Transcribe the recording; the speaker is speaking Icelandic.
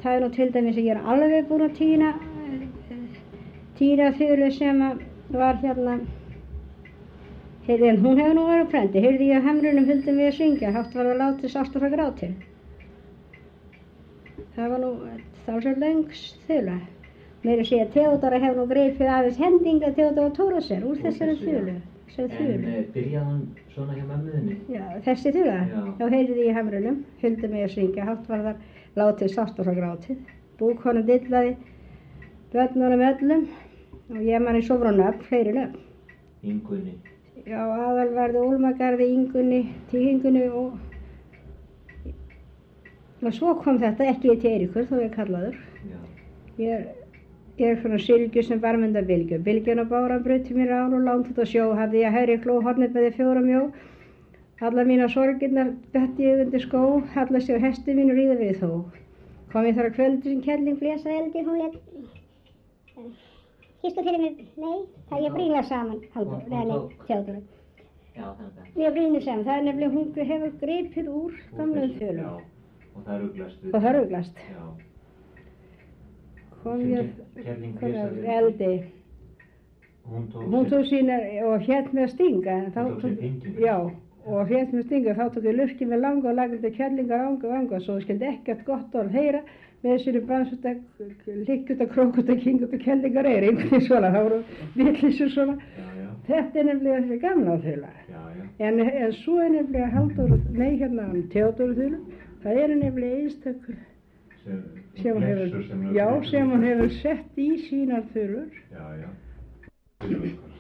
það nú til dæmis að ég alveg búin að týna þulu sem var hérna. Heyrði, en hún hefur nú verið prendi. Heyrði ég á Hamrunum höldum við að syngja. Hátt var það látið sást og frá gráti. Það var nú þá svo löngs þula. Meira að segja Theodóra hefur nú greipið aðeins hendinga Theodóra Thoroddsen úr þessari þulu. En byrjaði hann svona hjá mömmuðinni? Já, þessi þula. Já. Þá heyrði ég í Hamrunum, höldum við að syngja. Hátt var það látið sást og frá gráti. Búkonan dillaði börnunum öllum og ég manni svo frá nöfn, fleiri nöfn. Ingunni. Já, Aðalvarði, Úlmagarði, Ingunni, Tíhingunni og svo kom þetta, ekki til Eiríkur, þó ég kallaður. Já. Ég er svona Sylgju sem barmynda Bylgju. Bylgjuna báran bruti mér án og langt út á sjó, hafði ég hægri kló hornið með 4 mjó. Alla mína sorgirnar betti ég undir skó, hallast ég á hesti mínu ríða við þó. Kom ég þar að kvöldu sem kelling blésa eldi, hún lét hýstu fyrir mig, nei, það er ég brýna saman, Halldór, Theodóra. Já, þannig. Við brýnum saman, það er nefnilega hún hefur greipið úr gamlaðum þulum. Já, og það ruglast við. Og það ruglast. Já. Kom ég eldi. Hún tók sína og hélt með að stinga. Hún tók sér hengina. Já, og hélt með að stinga, þá tók ég lurki með langa og lagði kellingar anga, svo skildi ekkert gott orð heyra. Með þessu bansut að líkut að krókut að kingut að kellingar einhvern svona, það voru vitlisur svona. Já. Þetta er nefnilega þessi gamla þula. Já. En svo er nefnilega Theodóra þula, það er nefnilega einstakul sem hún hefur sett í sínar þulur. Já.